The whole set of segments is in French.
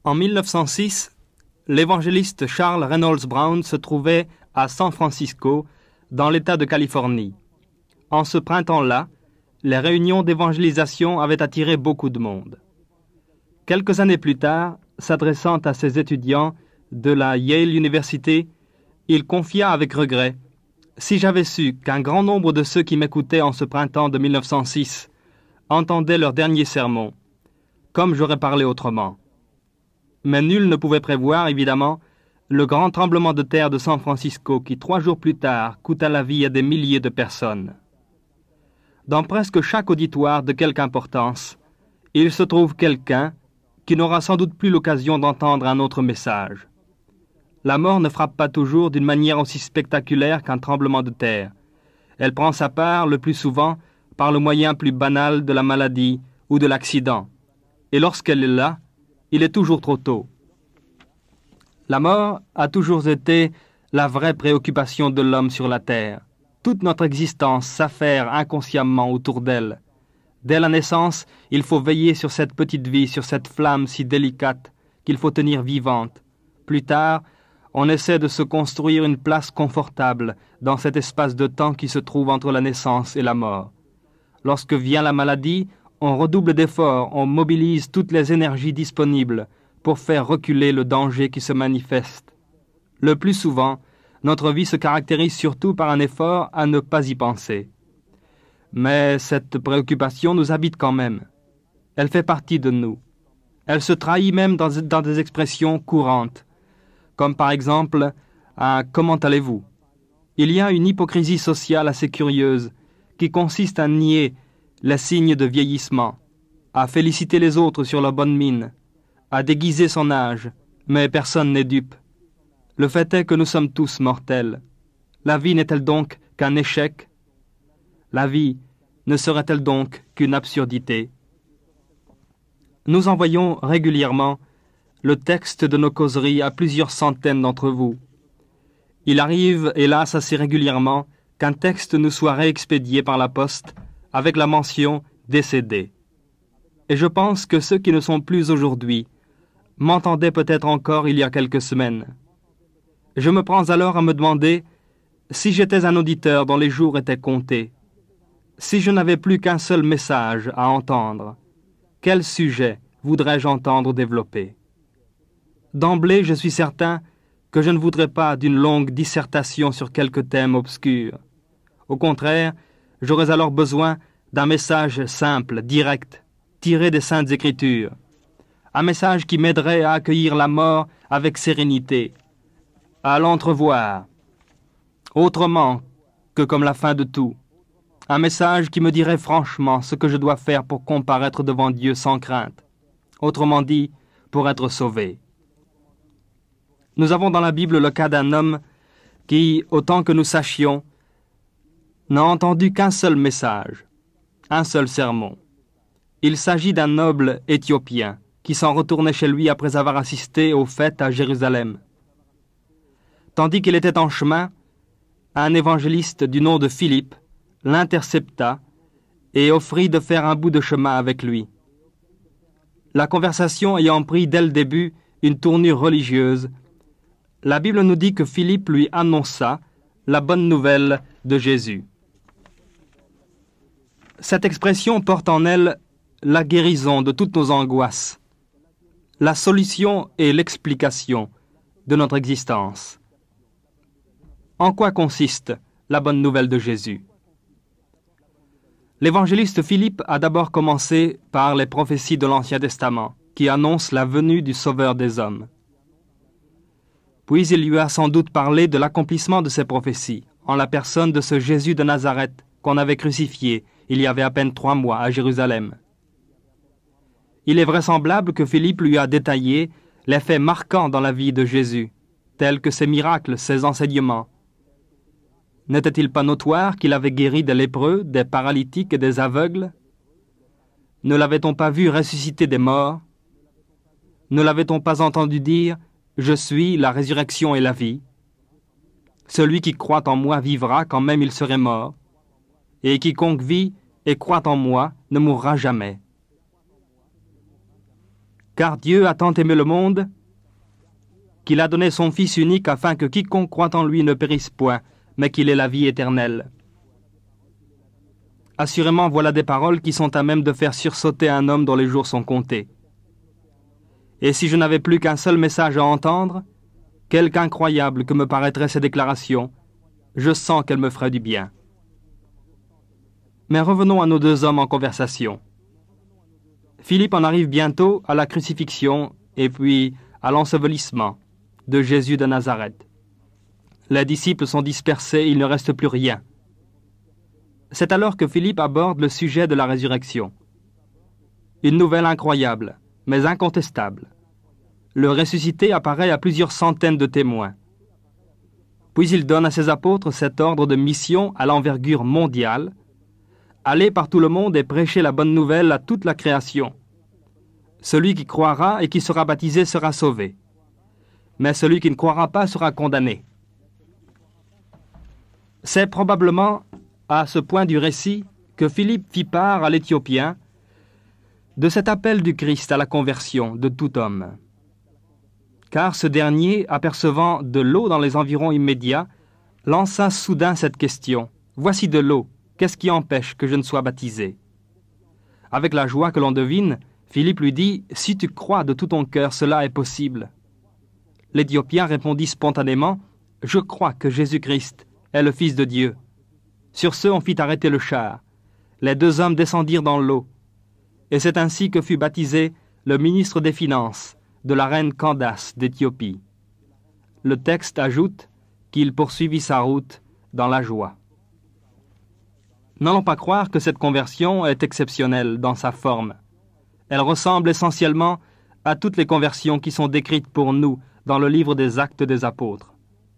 En 1906, l'évangéliste Charles Reynolds Brown se trouvait à San Francisco, dans l'État de Californie. En ce printemps-là, les réunions d'évangélisation avaient attiré beaucoup de monde. Quelques années plus tard, s'adressant à ses étudiants de la Yale University, il confia avec regret « Si j'avais su qu'un grand nombre de ceux qui m'écoutaient en ce printemps de 1906 entendaient leur dernier sermon, comme j'aurais parlé autrement. » Mais nul ne pouvait prévoir, évidemment, le grand tremblement de terre de San Francisco qui, 3 jours plus tard, coûta la vie à des milliers de personnes. Dans presque chaque auditoire de quelque importance, il se trouve quelqu'un qui n'aura sans doute plus l'occasion d'entendre un autre message. La mort ne frappe pas toujours d'une manière aussi spectaculaire qu'un tremblement de terre. Elle prend sa part, le plus souvent, par le moyen plus banal de la maladie ou de l'accident. Et lorsqu'elle est là, il est toujours trop tôt. La mort a toujours été la vraie préoccupation de l'homme sur la terre. Toute notre existence s'affaire inconsciemment autour d'elle. Dès la naissance, il faut veiller sur cette petite vie, sur cette flamme si délicate qu'il faut tenir vivante. Plus tard, on essaie de se construire une place confortable dans cet espace de temps qui se trouve entre la naissance et la mort. Lorsque vient la maladie, on redouble d'efforts, on mobilise toutes les énergies disponibles pour faire reculer le danger qui se manifeste. Le plus souvent, notre vie se caractérise surtout par un effort à ne pas y penser. Mais cette préoccupation nous habite quand même. Elle fait partie de nous. Elle se trahit même dans des expressions courantes, comme par exemple un « comment allez-vous ». Il y a une hypocrisie sociale assez curieuse qui consiste à nier les signes de vieillissement, à féliciter les autres sur leur bonne mine, à déguiser son âge, mais personne n'est dupe. Le fait est que nous sommes tous mortels. La vie n'est-elle donc qu'un échec? La vie ne serait-elle donc qu'une absurdité? Nous envoyons régulièrement le texte de nos causeries à plusieurs centaines d'entre vous. Il arrive, hélas, assez régulièrement qu'un texte nous soit réexpédié par la poste avec la mention « décédé ». Et je pense que ceux qui ne sont plus aujourd'hui m'entendaient peut-être encore il y a quelques semaines. Je me prends alors à me demander si j'étais un auditeur dont les jours étaient comptés, si je n'avais plus qu'un seul message à entendre, quel sujet voudrais-je entendre développer? D'emblée, je suis certain que je ne voudrais pas d'une longue dissertation sur quelque thème obscur. Au contraire, j'aurais alors besoin d'un message simple, direct, tiré des Saintes Écritures. Un message qui m'aiderait à accueillir la mort avec sérénité, à l'entrevoir, autrement que comme la fin de tout. Un message qui me dirait franchement ce que je dois faire pour comparaître devant Dieu sans crainte. Autrement dit, pour être sauvé. Nous avons dans la Bible le cas d'un homme qui, autant que nous sachions, n'a entendu qu'un seul message, un seul sermon. Il s'agit d'un noble Éthiopien qui s'en retournait chez lui après avoir assisté aux fêtes à Jérusalem. Tandis qu'il était en chemin, un évangéliste du nom de Philippe l'intercepta et offrit de faire un bout de chemin avec lui. La conversation ayant pris dès le début une tournure religieuse, la Bible nous dit que Philippe lui annonça la bonne nouvelle de Jésus. Cette expression porte en elle la guérison de toutes nos angoisses, la solution et l'explication de notre existence. En quoi consiste la bonne nouvelle de Jésus? L'évangéliste Philippe a d'abord commencé par les prophéties de l'Ancien Testament, qui annoncent la venue du Sauveur des hommes. Puis il lui a sans doute parlé de l'accomplissement de ces prophéties, en la personne de ce Jésus de Nazareth qu'on avait crucifié il y avait à peine 3 mois à Jérusalem. Il est vraisemblable que Philippe lui a détaillé les faits marquants dans la vie de Jésus, tels que ses miracles, ses enseignements. N'était-il pas notoire qu'il avait guéri des lépreux, des paralytiques et des aveugles? Ne l'avait-on pas vu ressusciter des morts? Ne l'avait-on pas entendu dire « Je suis la résurrection et la vie. Celui qui croit en moi vivra quand même il serait mort, et quiconque vit et croit en moi ne mourra jamais. » Car Dieu a tant aimé le monde qu'il a donné son Fils unique afin que quiconque croit en lui ne périsse point, mais qu'il ait la vie éternelle. Assurément, voilà des paroles qui sont à même de faire sursauter un homme dont les jours sont comptés. Et si je n'avais plus qu'un seul message à entendre, quelque incroyable que me paraîtraient ces déclarations, je sens qu'elles me feraient du bien. Mais revenons à nos deux hommes en conversation. Philippe en arrive bientôt à la crucifixion et puis à l'ensevelissement de Jésus de Nazareth. Les disciples sont dispersés, il ne reste plus rien. C'est alors que Philippe aborde le sujet de la résurrection. Une nouvelle incroyable, mais incontestable. Le ressuscité apparaît à plusieurs centaines de témoins. Puis il donne à ses apôtres cet ordre de mission à l'envergure mondiale: aller par tout le monde et prêcher la bonne nouvelle à toute la création. Celui qui croira et qui sera baptisé sera sauvé, mais celui qui ne croira pas sera condamné. C'est probablement à ce point du récit que Philippe fit part à l'Éthiopien de cet appel du Christ à la conversion de tout homme. Car ce dernier, apercevant de l'eau dans les environs immédiats, lança soudain cette question: « Voici de l'eau, qu'est-ce qui empêche que je ne sois baptisé ?» Avec la joie que l'on devine, Philippe lui dit: « Si tu crois de tout ton cœur, cela est possible. » L'Éthiopien répondit spontanément: « Je crois que Jésus-Christ est le Fils de Dieu. » Sur ce, on fit arrêter le char. Les deux hommes descendirent dans l'eau. Et c'est ainsi que fut baptisé le ministre des Finances de la reine Candace d'Éthiopie. Le texte ajoute qu'il poursuivit sa route dans la joie. N'allons pas croire que cette conversion est exceptionnelle dans sa forme. Elle ressemble essentiellement à toutes les conversions qui sont décrites pour nous dans le livre des Actes des Apôtres.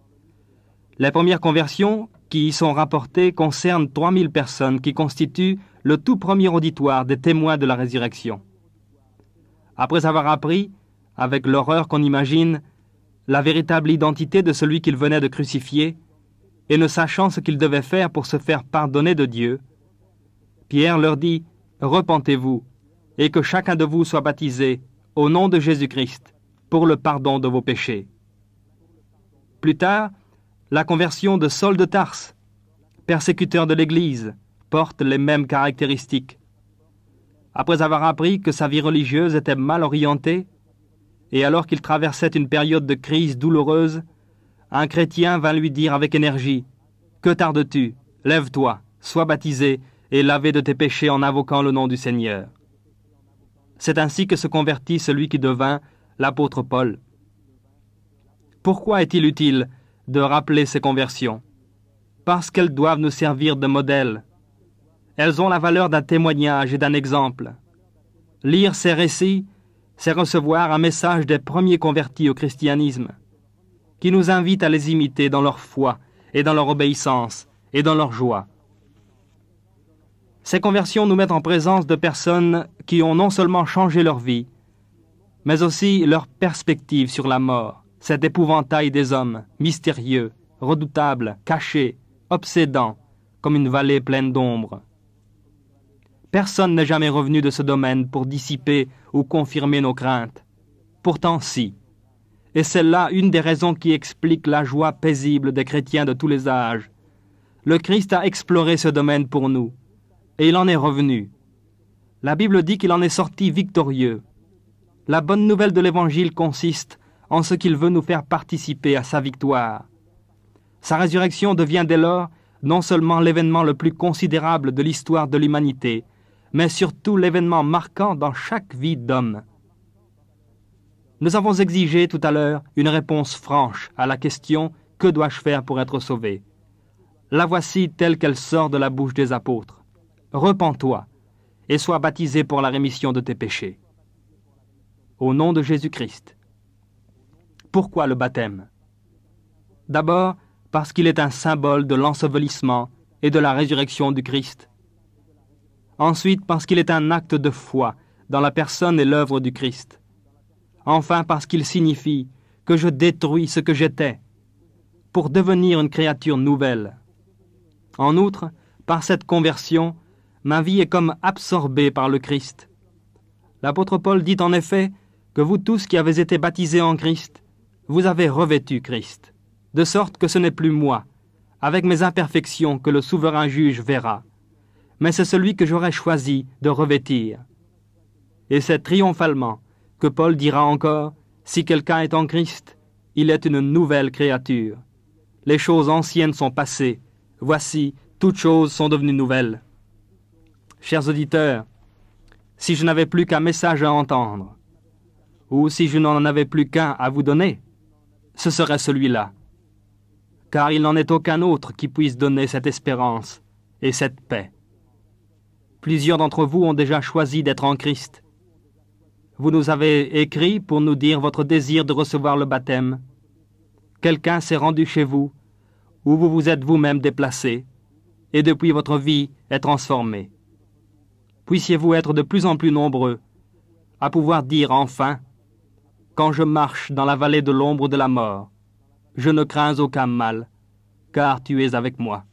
Les premières conversions qui y sont rapportées concernent 3000 personnes qui constituent le tout premier auditoire des témoins de la résurrection. Après avoir appris, avec l'horreur qu'on imagine, la véritable identité de celui qu'ils venaient de crucifier, et ne sachant ce qu'ils devaient faire pour se faire pardonner de Dieu, Pierre leur dit: « Repentez-vous, et que chacun de vous soit baptisé au nom de Jésus-Christ pour le pardon de vos péchés. » Plus tard, la conversion de Saul de Tarse, persécuteur de l'Église, porte les mêmes caractéristiques. Après avoir appris que sa vie religieuse était mal orientée, et alors qu'il traversait une période de crise douloureuse, un chrétien vint lui dire avec énergie: « Que tardes-tu? Lève-toi, sois baptisé et lavé de tes péchés en invoquant le nom du Seigneur. » C'est ainsi que se convertit celui qui devint l'apôtre Paul. Pourquoi est-il utile de rappeler ces conversions? Parce qu'elles doivent nous servir de modèle. Elles ont la valeur d'un témoignage et d'un exemple. Lire ces récits, c'est recevoir un message des premiers convertis au christianisme, qui nous invite à les imiter dans leur foi et dans leur obéissance et dans leur joie. Ces conversions nous mettent en présence de personnes qui ont non seulement changé leur vie, mais aussi leur perspective sur la mort, cet épouvantail des hommes, mystérieux, redoutable, caché, obsédant, comme une vallée pleine d'ombre. Personne n'est jamais revenu de ce domaine pour dissiper ou confirmer nos craintes. Pourtant si. Et c'est là une des raisons qui explique la joie paisible des chrétiens de tous les âges. Le Christ a exploré ce domaine pour nous, et il en est revenu. La Bible dit qu'il en est sorti victorieux. La bonne nouvelle de l'Évangile consiste en ce qu'il veut nous faire participer à sa victoire. Sa résurrection devient dès lors non seulement l'événement le plus considérable de l'histoire de l'humanité, mais surtout l'événement marquant dans chaque vie d'homme. Nous avons exigé tout à l'heure une réponse franche à la question « Que dois-je faire pour être sauvé ?» La voici telle qu'elle sort de la bouche des apôtres. « Repens-toi et sois baptisé pour la rémission de tes péchés. » Au nom de Jésus-Christ. Pourquoi le baptême? D'abord, parce qu'il est un symbole de l'ensevelissement et de la résurrection du Christ. Ensuite, parce qu'il est un acte de foi dans la personne et l'œuvre du Christ. Enfin, parce qu'il signifie que je détruis ce que j'étais pour devenir une créature nouvelle. En outre, par cette conversion, ma vie est comme absorbée par le Christ. L'apôtre Paul dit en effet que vous tous qui avez été baptisés en Christ, vous avez revêtu Christ, de sorte que ce n'est plus moi, avec mes imperfections, que le souverain juge verra, mais c'est celui que j'aurais choisi de revêtir. Et c'est triomphalement que Paul dira encore, si quelqu'un est en Christ, il est une nouvelle créature. Les choses anciennes sont passées, voici, toutes choses sont devenues nouvelles. Chers auditeurs, si je n'avais plus qu'un message à entendre, ou si je n'en avais plus qu'un à vous donner, ce serait celui-là. Car il n'en est aucun autre qui puisse donner cette espérance et cette paix. Plusieurs d'entre vous ont déjà choisi d'être en Christ. Vous nous avez écrit pour nous dire votre désir de recevoir le baptême. Quelqu'un s'est rendu chez vous, ou vous vous êtes vous-même déplacé, et depuis votre vie est transformée. Puissiez-vous être de plus en plus nombreux à pouvoir dire enfin, quand je marche dans la vallée de l'ombre de la mort, je ne crains aucun mal, car tu es avec moi.